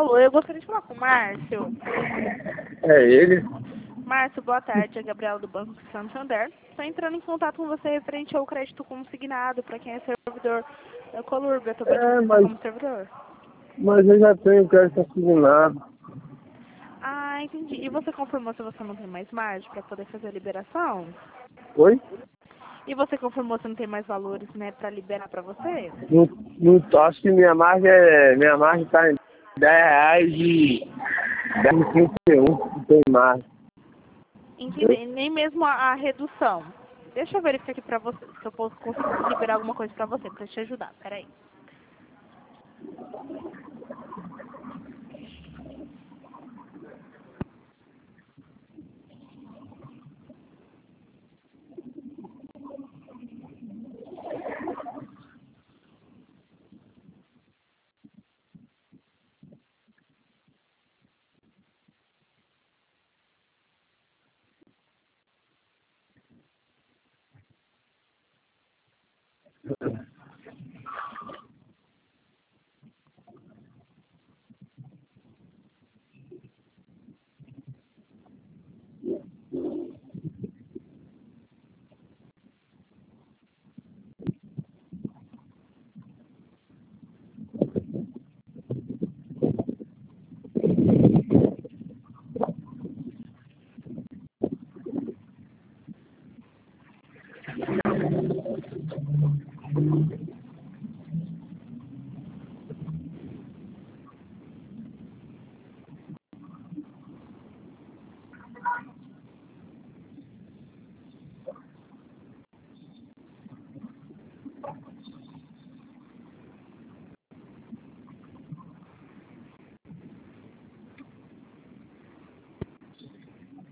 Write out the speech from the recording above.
Alô, eu gostaria de falar com o Márcio. É ele? Márcio, boa tarde. É Gabriela do Banco Santander. Estou entrando em contato com você referente ao crédito consignado para quem é servidor da Colurb. Eu estou É, você como servidor. mas eu já tenho crédito assinado. Ah, entendi. E você confirmou se você não tem mais margem para poder fazer a liberação? Oi? E você confirmou se não tem mais valores, né, para liberar para você? Acho que minha margem tá em R$10 e 10,51, não tem margem. Entendi. Nem mesmo a redução. Deixa eu verificar aqui para você, se eu posso conseguir liberar alguma coisa para você, para te ajudar. Peraí.